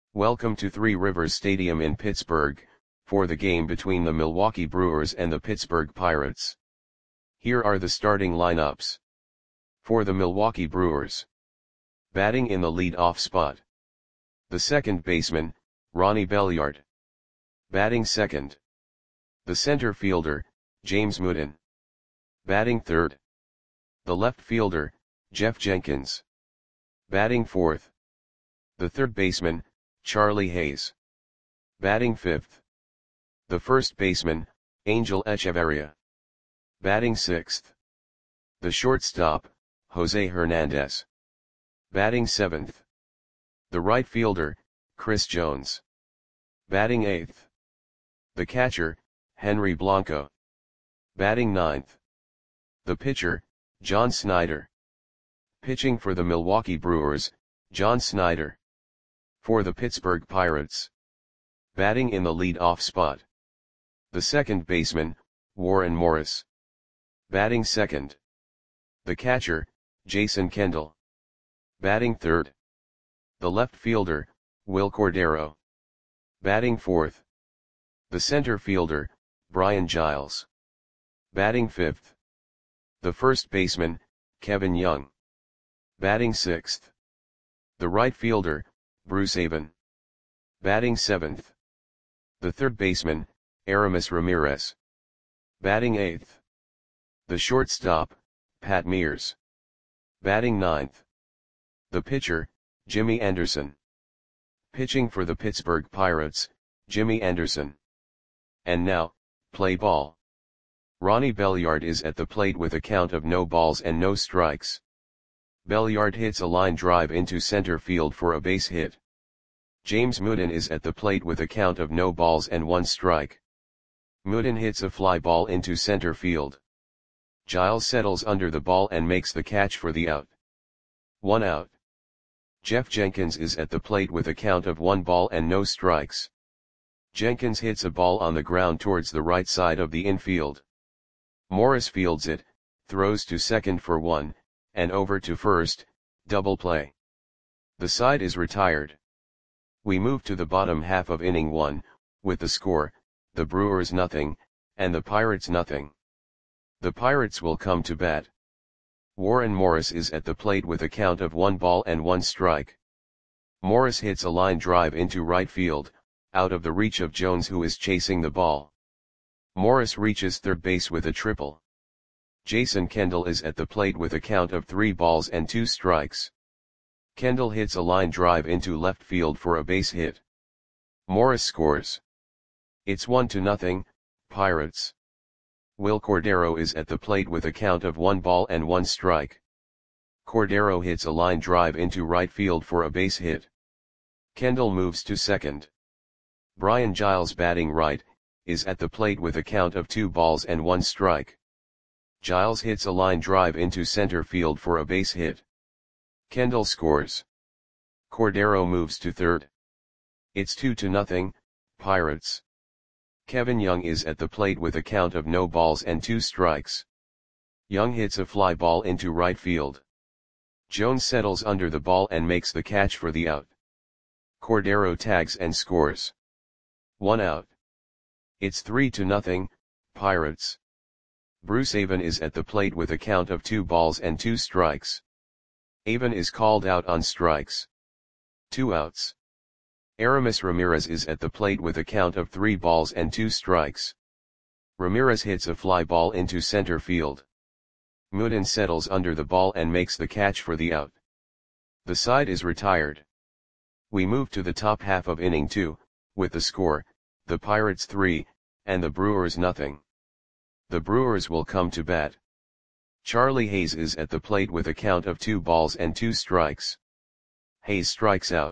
Welcome to Three Rivers Stadium in Pittsburgh, for the game between the Milwaukee Brewers and the Pittsburgh Pirates. Here are the starting lineups. For the Milwaukee Brewers. Batting in the lead-off spot. The second baseman, Ronnie Belliard. Batting second. The center fielder, James Mooden. Batting third. The left fielder, Jeff Jenkins. Batting fourth. The third baseman, Charlie Hayes. Batting fifth. The first baseman, Angel Echeverria. Batting sixth. The shortstop, Jose Hernandez. Batting seventh. The right fielder, Chris Jones. Batting eighth. The catcher, Henry Blanco. Batting ninth. The pitcher, John Snyder. Pitching for the Milwaukee Brewers, John Snyder. For the Pittsburgh Pirates. Batting in the lead-off spot. The second baseman, Warren Morris. Batting second. The catcher, Jason Kendall. Batting third. The left fielder, Wil Cordero. Batting fourth. The center fielder, Brian Giles. Batting fifth. The first baseman, Kevin Young. Batting sixth. The right fielder, Bruce Avon. Batting seventh. The third baseman, Aramis Ramirez. Batting eighth. The shortstop, Pat Mears. Batting ninth. The pitcher, Jimmy Anderson. Pitching for the Pittsburgh Pirates, Jimmy Anderson. And now, play ball. Ronnie Belliard is at the plate with a count of no balls and no strikes. Belliard hits a line drive into center field for a base hit. James Mooden is at the plate with a count of no balls and one strike. Mooden hits a fly ball into center field. Giles settles under the ball and makes the catch for the out. 1 out. Jeff Jenkins is at the plate with a count of 1 ball and no strikes. Jenkins hits a ball on the ground towards the right side of the infield. Morris fields it, throws to second for 1, and over to first, double play. The side is retired. We move to the bottom half of inning 1, with the score, the Brewers nothing, and the Pirates nothing. The Pirates will come to bat. Warren Morris is at the plate with a count of 1 ball and 1 strike. Morris hits a line drive into right field, out of the reach of Jones who is chasing the ball. Morris reaches third base with a triple. Jason Kendall is at the plate with a count of 3 balls and 2 strikes. Kendall hits a line drive into left field for a base hit. Morris scores. It's 1-0, Pirates. Wil Cordero is at the plate with a count of 1 ball and 1 strike. Cordero hits a line drive into right field for a base hit. Kendall moves to second. Brian Giles, batting right, is at the plate with a count of 2 balls and 1 strike. Giles hits a line drive into center field for a base hit. Kendall scores. Cordero moves to third. It's 2-0, Pirates. Kevin Young is at the plate with a count of no balls and 2 strikes. Young hits a fly ball into right field. Jones settles under the ball and makes the catch for the out. Cordero tags and scores. 1 out. It's 3-0, Pirates. Bruce Avon is at the plate with a count of 2 balls and 2 strikes. Avon is called out on strikes. 2 outs. Aramis Ramirez is at the plate with a count of 3 balls and 2 strikes. Ramirez hits a fly ball into center field. Mooden settles under the ball and makes the catch for the out. The side is retired. We move to the top half of inning 2, with the score, the Pirates 3, and the Brewers nothing. The Brewers will come to bat. Charlie Hayes is at the plate with a count of 2 balls and 2 strikes. Hayes strikes out.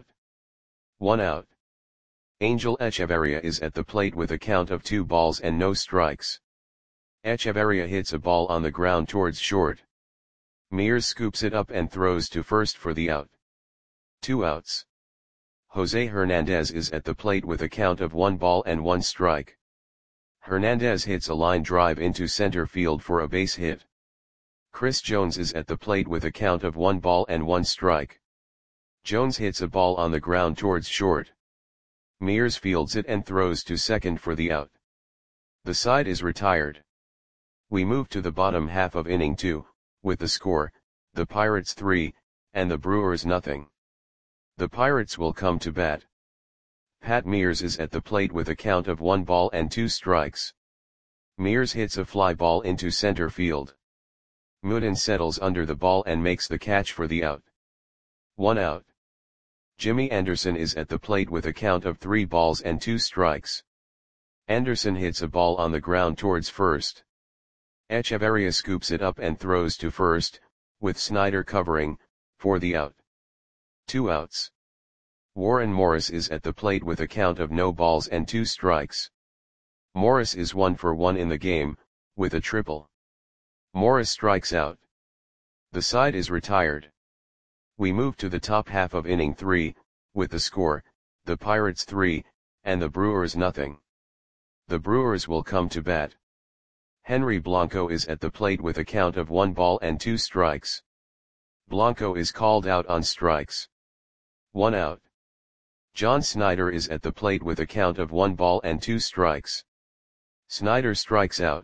1 out. Angel Echeverria is at the plate with a count of 2 balls and no strikes. Echeverria hits a ball on the ground towards short. Mears scoops it up and throws to first for the out. 2 outs. Jose Hernandez is at the plate with a count of 1 ball and 1 strike. Hernandez hits a line drive into center field for a base hit. Chris Jones is at the plate with a count of 1 ball and 1 strike. Jones hits a ball on the ground towards short. Mears fields it and throws to second for the out. The side is retired. We move to the bottom half of inning 2, with the score, the Pirates 3, and the Brewers nothing. The Pirates will come to bat. Pat Mears is at the plate with a count of 1 ball and 2 strikes. Mears hits a fly ball into center field. Mooden settles under the ball and makes the catch for the out. 1 out. Jimmy Anderson is at the plate with a count of 3 balls and 2 strikes. Anderson hits a ball on the ground towards first. Echeverria scoops it up and throws to first, with Snyder covering, for the out. 2 outs. Warren Morris is at the plate with a count of no balls and 2 strikes. Morris is 1 for 1 in the game, with a triple. Morris strikes out. The side is retired. We move to the top half of inning 3, with the score, the Pirates 3, and the Brewers nothing. The Brewers will come to bat. Henry Blanco is at the plate with a count of 1 ball and 2 strikes. Blanco is called out on strikes. 1 out. John Snyder is at the plate with a count of 1 ball and 2 strikes. Snyder strikes out.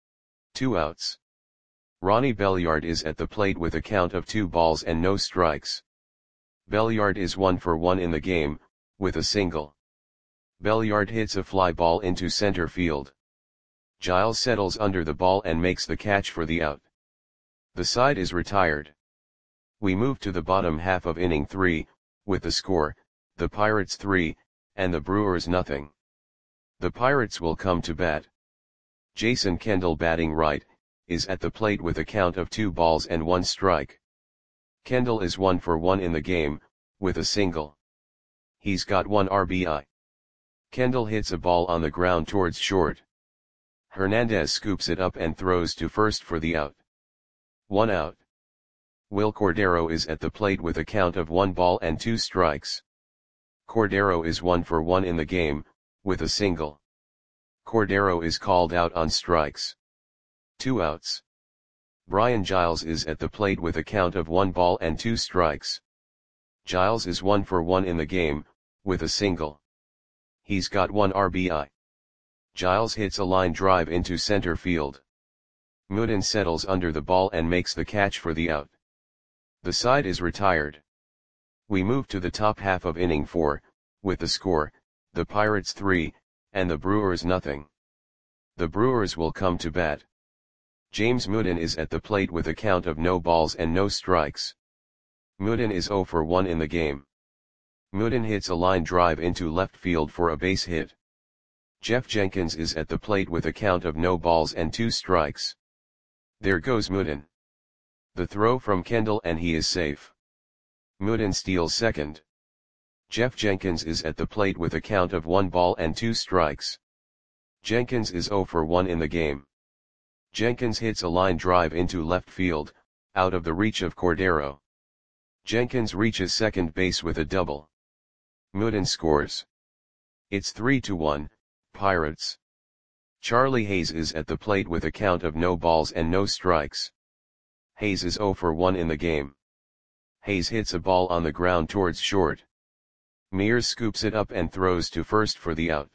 2 outs. Ronnie Belliard is at the plate with a count of 2 balls and no strikes. Belliard is 1 for 1 in the game, with a single. Belliard hits a fly ball into center field. Giles settles under the ball and makes the catch for the out. The side is retired. We move to the bottom half of inning 3, with the score, the Pirates 3, and the Brewers nothing. The Pirates will come to bat. Jason Kendall batting right, is at the plate with a count of 2 balls and 1 strike. Kendall is 1 for 1 in the game, with a single. He's got 1 RBI. Kendall hits a ball on the ground towards short. Hernandez scoops it up and throws to first for the out. 1 out. Will Cordero is at the plate with a count of 1 ball and 2 strikes. Cordero is 1 for 1 in the game, with a single. Cordero is called out on strikes. 2 outs. Brian Giles is at the plate with a count of 1 ball and 2 strikes. Giles is 1 for 1 in the game, with a single. He's got 1 RBI. Giles hits a line drive into center field. Mooden settles under the ball and makes the catch for the out. The side is retired. We move to the top half of inning 4, with the score, the Pirates 3, and the Brewers nothing. The Brewers will come to bat. James Mooden is at the plate with a count of no balls and no strikes. Mooden is 0 for 1 in the game. Mooden hits a line drive into left field for a base hit. Jeff Jenkins is at the plate with a count of no balls and 2 strikes. There goes Mooden. The throw from Kendall and he is safe. Mooden steals second. Jeff Jenkins is at the plate with a count of 1 ball and 2 strikes. Jenkins is 0 for 1 in the game. Jenkins hits a line drive into left field, out of the reach of Cordero. Jenkins reaches second base with a double. Mooden scores. It's 3-1, Pirates. Charlie Hayes is at the plate with a count of no balls and no strikes. Hayes is 0 for 1 in the game. Hayes hits a ball on the ground towards short. Mears scoops it up and throws to first for the out.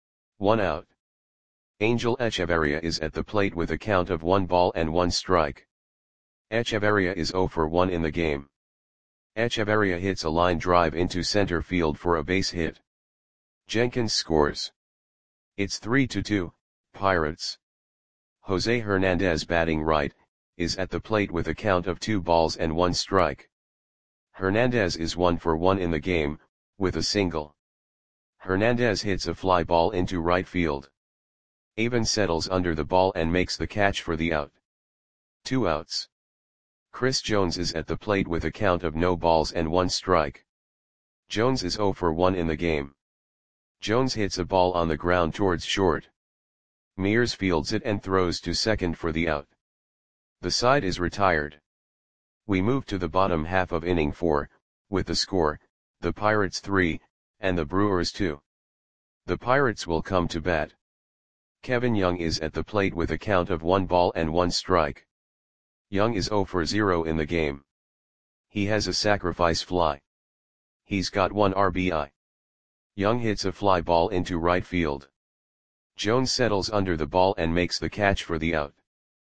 1 out. Angel Echeverria is at the plate with a count of 1 ball and 1 strike. Echeverria is 0 for 1 in the game. Echeverria hits a line drive into center field for a base hit. Jenkins scores. It's 3-2, Pirates. Jose Hernandez batting right, is at the plate with a count of 2 balls and 1 strike. Hernandez is 1 for 1 in the game, with a single. Hernandez hits a fly ball into right field. Avon settles under the ball and makes the catch for the out. 2 outs. Chris Jones is at the plate with a count of no balls and 1 strike. Jones is 0 for 1 in the game. Jones hits a ball on the ground towards short. Mears fields it and throws to second for the out. The side is retired. We move to the bottom half of inning 4, with the score, the Pirates 3, and the Brewers 2. The Pirates will come to bat. Kevin Young is at the plate with a count of 1 ball and 1 strike. Young is 0 for 0 in the game. He has a sacrifice fly. He's got 1 RBI. Young hits a fly ball into right field. Jones settles under the ball and makes the catch for the out.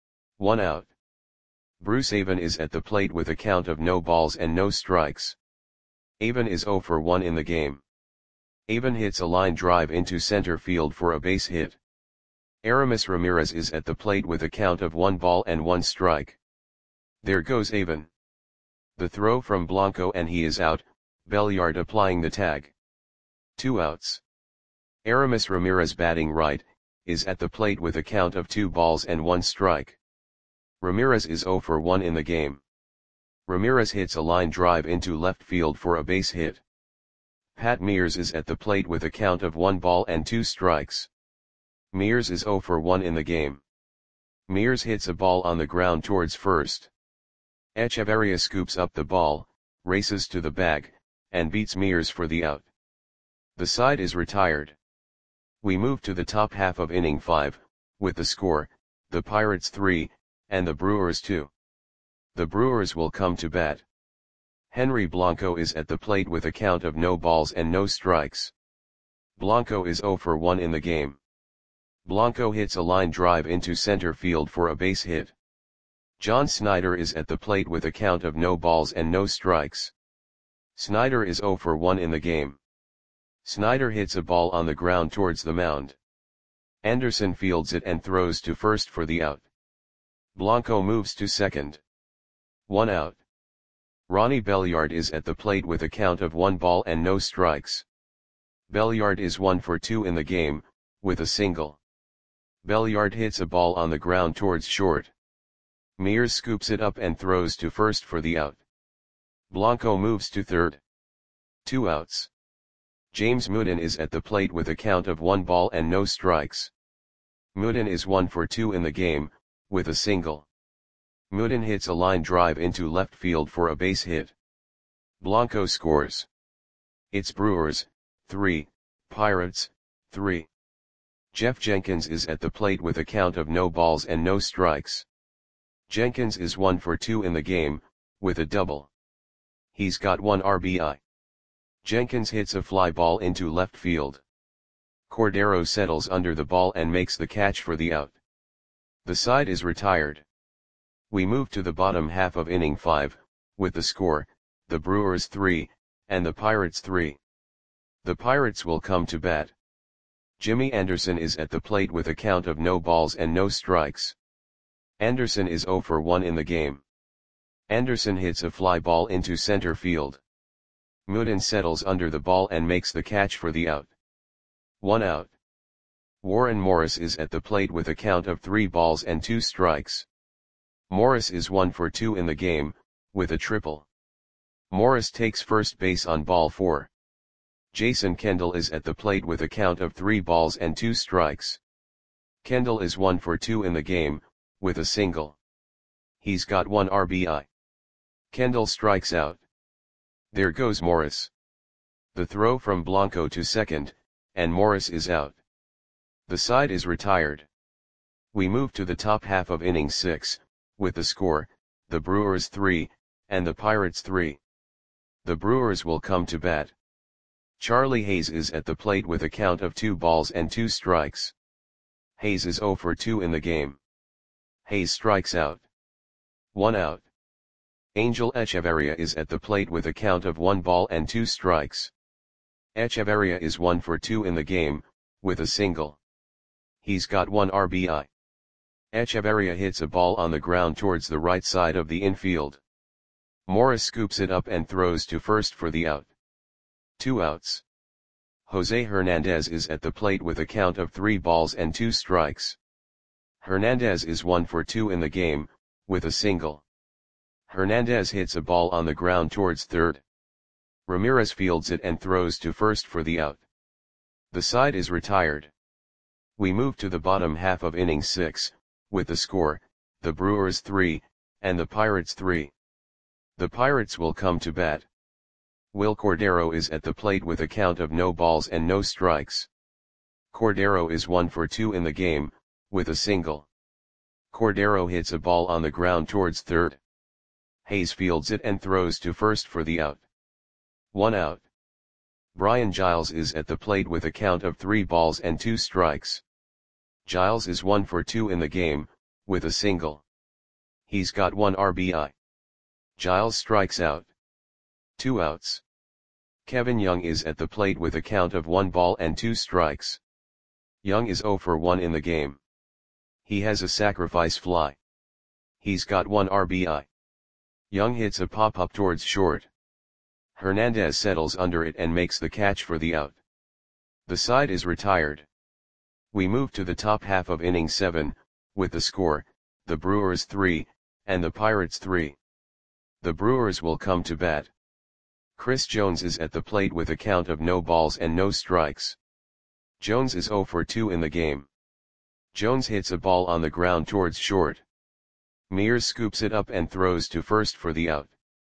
1 out. Bruce Avon is at the plate with a count of no balls and no strikes. Avon is 0 for 1 in the game. Avon hits a line drive into center field for a base hit. Aramis Ramirez is at the plate with a count of 1 ball and 1 strike. There goes Avon. The throw from Blanco and he is out, Belliard applying the tag. 2 outs. Aramis Ramirez batting right, is at the plate with a count of 2 balls and 1 strike. Ramirez is 0 for 1 in the game. Ramirez hits a line drive into left field for a base hit. Pat Mears is at the plate with a count of 1 ball and 2 strikes. Mears is 0 for 1 in the game. Mears hits a ball on the ground towards first. Echeverria scoops up the ball, races to the bag, and beats Mears for the out. The side is retired. We move to the top half of inning 5, with the score, the Pirates 3, and the Brewers 2. The Brewers will come to bat. Henry Blanco is at the plate with a count of no balls and no strikes. Blanco is 0 for 1 in the game. Blanco hits a line drive into center field for a base hit. John Snyder is at the plate with a count of no balls and no strikes. Snyder is 0 for 1 in the game. Snyder hits a ball on the ground towards the mound. Anderson fields it and throws to first for the out. Blanco moves to second. 1 out. Ronnie Belliard is at the plate with a count of 1 ball and no strikes. Belliard is 1 for 2 in the game, with a single. Belliard hits a ball on the ground towards short. Mears scoops it up and throws to first for the out. Blanco moves to third. 2 outs. James Mooden is at the plate with a count of 1 ball and no strikes. Mooden is 1 for 2 in the game, with a single. Mooden hits a line drive into left field for a base hit. Blanco scores. It's Brewers, 3, Pirates, 3. Jeff Jenkins is at the plate with a count of no balls and no strikes. Jenkins is 1 for 2 in the game, with a double. He's got 1 RBI. Jenkins hits a fly ball into left field. Cordero settles under the ball and makes the catch for the out. The side is retired. We move to the bottom half of inning 5, with the score, the Brewers 3, and the Pirates 3. The Pirates will come to bat. Jimmy Anderson is at the plate with a count of no balls and no strikes. Anderson is 0 for 1 in the game. Anderson hits a fly ball into center field. Mooden settles under the ball and makes the catch for the out. 1 out. Warren Morris is at the plate with a count of 3 balls and 2 strikes. Morris is 1 for 2 in the game, with a triple. Morris takes first base on ball 4. Jason Kendall is at the plate with a count of 3 balls and 2 strikes. Kendall is 1 for 2 in the game, with a single. He's got 1 RBI. Kendall strikes out. There goes Morris. The throw from Blanco to second, and Morris is out. The side is retired. We move to the top half of inning 6, with the score, the Brewers 3, and the Pirates 3. The Brewers will come to bat. Charlie Hayes is at the plate with a count of 2 balls and 2 strikes. Hayes is 0 for 2 in the game. Hayes strikes out. 1 out. Angel Echeverria is at the plate with a count of 1 ball and 2 strikes. Echeverria is 1 for 2 in the game, with a single. He's got 1 RBI. Echeverria hits a ball on the ground towards the right side of the infield. Morris scoops it up and throws to first for the out. 2 outs. Jose Hernandez is at the plate with a count of 3 balls and 2 strikes. Hernandez is 1 for 2 in the game, with a single. Hernandez hits a ball on the ground towards third. Ramirez fields it and throws to first for the out. The side is retired. We move to the bottom half of inning 6, with the score, the Brewers 3, and the Pirates 3. The Pirates will come to bat. Will Cordero is at the plate with a count of no balls and no strikes. Cordero is 1 for 2 in the game, with a single. Cordero hits a ball on the ground towards third. Hayes fields it and throws to first for the out. 1 out. Brian Giles is at the plate with a count of 3 balls and 2 strikes. Giles is 1 for 2 in the game, with a single. He's got 1 RBI. Giles strikes out. 2 outs. Kevin Young is at the plate with a count of 1 ball and 2 strikes. Young is 0 for 1 in the game. He has a sacrifice fly. He's got 1 RBI. Young hits a pop-up towards short. Hernandez settles under it and makes the catch for the out. The side is retired. We move to the top half of inning 7, with the score, the Brewers 3, and the Pirates 3. The Brewers will come to bat. Chris Jones is at the plate with a count of no balls and no strikes. Jones is 0 for 2 in the game. Jones hits a ball on the ground towards short. Mears scoops it up and throws to first for the out.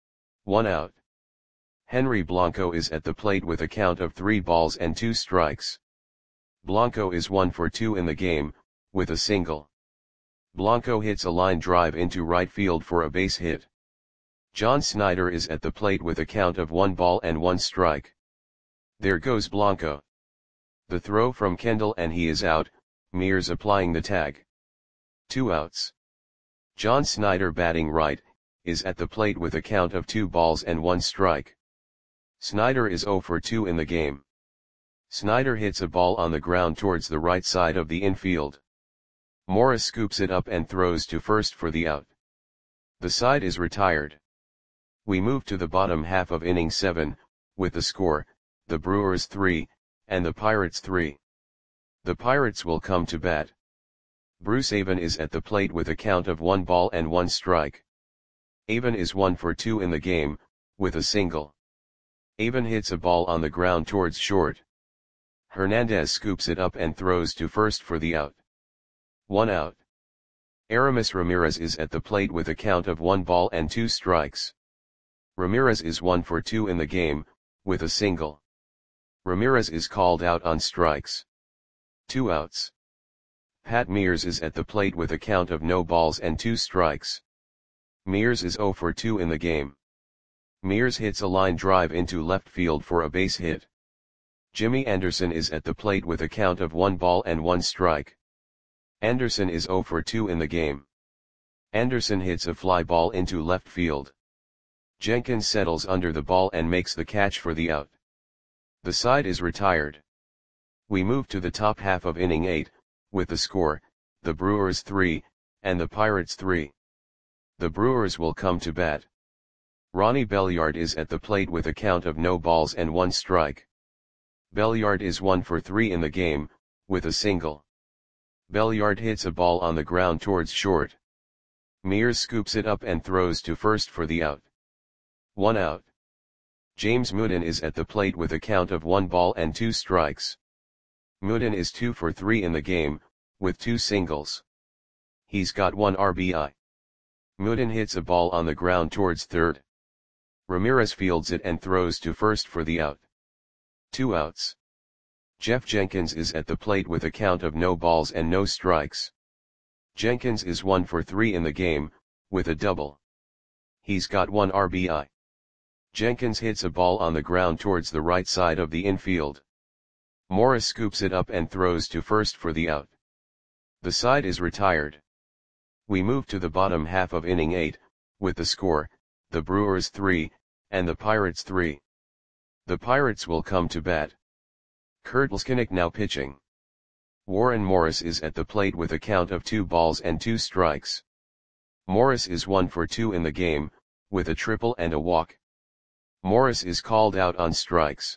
1 out. Henry Blanco is at the plate with a count of 3 balls and 2 strikes. Blanco is 1 for 2 in the game, with a single. Blanco hits a line drive into right field for a base hit. John Snyder is at the plate with a count of 1 ball and 1 strike. There goes Blanco. The throw from Kendall and he is out, Mears applying the tag. 2 outs. John Snyder, batting right, is at the plate with a count of 2 balls and 1 strike. Snyder is 0 for 2 in the game. Snyder hits a ball on the ground towards the right side of the infield. Morris scoops it up and throws to first for the out. The side is retired. We move to the bottom half of inning 7, with the score, the Brewers 3, and the Pirates 3. The Pirates will come to bat. Bruce Avon is at the plate with a count of 1 ball and 1 strike. Avon is 1 for 2 in the game, with a single. Avon hits a ball on the ground towards short. Hernandez scoops it up and throws to first for the out. 1 out. Aramis Ramirez is at the plate with a count of 1 ball and 2 strikes. Ramirez is 1 for 2 in the game, with a single. Ramirez is called out on strikes. 2 outs. Pat Mears is at the plate with a count of no balls and 2 strikes. Mears is 0 for 2 in the game. Mears hits a line drive into left field for a base hit. Jimmy Anderson is at the plate with a count of 1 ball and 1 strike. Anderson is 0 for 2 in the game. Anderson hits a fly ball into left field. Jenkins settles under the ball and makes the catch for the out. The side is retired. We move to the top half of inning 8, with the score, the Brewers 3, and the Pirates 3. The Brewers will come to bat. Ronnie Belliard is at the plate with a count of no balls and 1 strike. Belliard is 1 for 3 in the game, with a single. Belliard hits a ball on the ground towards short. Mears scoops it up and throws to first for the out. 1 out. James Mooden is at the plate with a count of 1 ball and 2 strikes. Mooden is 2 for 3 in the game, with 2 singles. He's got 1 RBI. Mooden hits a ball on the ground towards third. Ramirez fields it and throws to first for the out. 2 outs. Jeff Jenkins is at the plate with a count of no balls and no strikes. Jenkins is 1 for 3 in the game, with a double. He's got 1 RBI. Jenkins hits a ball on the ground towards the right side of the infield. Morris scoops it up and throws to first for the out. The side is retired. We move to the bottom half of inning 8, with the score, the Brewers 3, and the Pirates 3. The Pirates will come to bat. Kurt Leskinick now pitching. Warren Morris is at the plate with a count of 2 balls and 2 strikes. Morris is 1 for 2 in the game, with a triple and a walk. Morris is called out on strikes.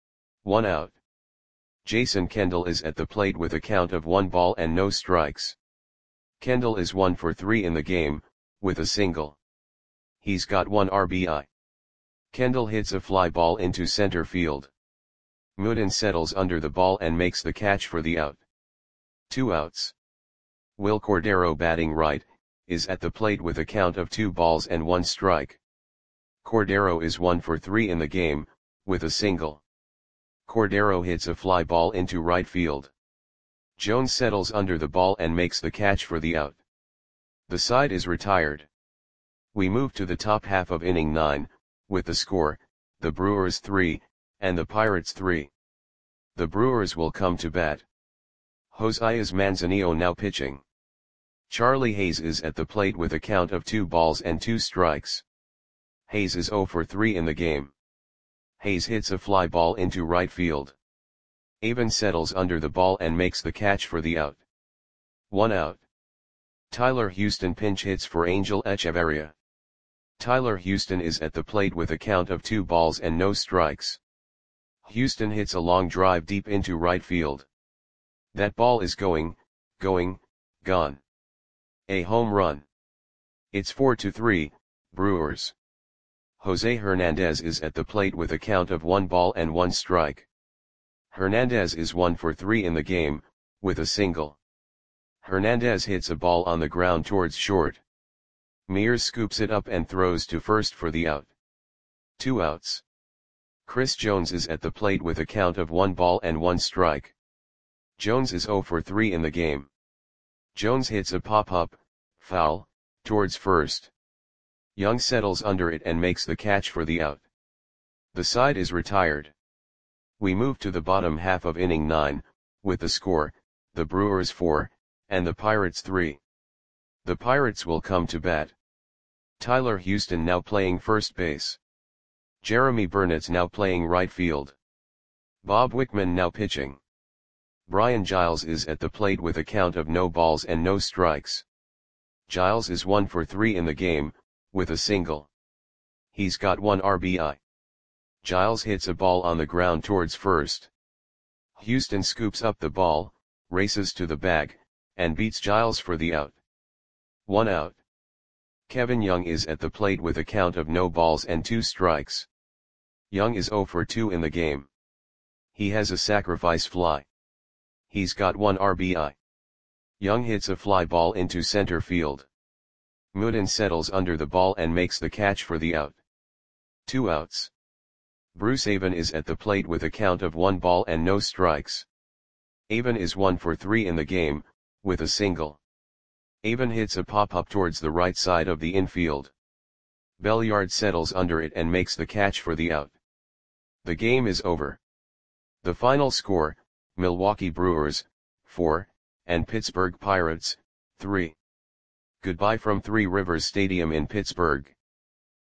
1 out. Jason Kendall is at the plate with a count of 1 ball and no strikes. Kendall is 1 for 3 in the game, with a single. He's got 1 RBI. Kendall hits a fly ball into center field. Mooden settles under the ball and makes the catch for the out. 2 outs. Will Cordero, batting right, is at the plate with a count of 2 balls and 1 strike. Cordero is 1 for 3 in the game, with a single. Cordero hits a fly ball into right field. Jones settles under the ball and makes the catch for the out. The side is retired. We move to the top half of inning 9, with the score, the Brewers 3, and the Pirates 3. The Brewers will come to bat. Josias Manzanillo now pitching. Charlie Hayes is at the plate with a count of 2 balls and 2 strikes. Hayes is 0 for 3 in the game. Hayes hits a fly ball into right field. Avon settles under the ball and makes the catch for the out. 1 out. Tyler Houston pinch hits for Angel Echeverria. Tyler Houston is at the plate with a count of 2 balls and no strikes. Houston hits a long drive deep into right field. That ball is gone. A home run. It's 4-3, Brewers. Jose Hernandez is at the plate with a count of 1 ball and 1 strike. Hernandez is 1 for 3 in the game, with a single. Hernandez hits a ball on the ground towards short. Mears scoops it up and throws to first for the out. 2 outs. Chris Jones is at the plate with a count of 1 ball and 1 strike. Jones is 0 for 3 in the game. Jones hits a pop-up, foul, towards first. Young settles under it and makes the catch for the out. The side is retired. We move to the bottom half of inning 9, with the score, the Brewers 4, and the Pirates 3. The Pirates will come to bat. Tyler Houston now playing first base. Jeremy Burnett's now playing right field. Bob Wickman now pitching. Brian Giles is at the plate with a count of no balls and no strikes. Giles is 1 for 3 in the game, with a single. He's got 1 RBI. Giles hits a ball on the ground towards first. Houston scoops up the ball, races to the bag, and beats Giles for the out. 1 out. Kevin Young is at the plate with a count of no balls and 2 strikes. Young is 0 for 2 in the game. He has a sacrifice fly. He's got 1 RBI. Young hits a fly ball into center field. Mooden settles under the ball and makes the catch for the out. 2 outs. Bruce Avon is at the plate with a count of 1 ball and no strikes. Avon is 1 for 3 in the game, with a single. Avon hits a pop-up towards the right side of the infield. Belliard settles under it and makes the catch for the out. The game is over. The final score, Milwaukee Brewers, 4, and Pittsburgh Pirates, 3. Goodbye from Three Rivers Stadium in Pittsburgh.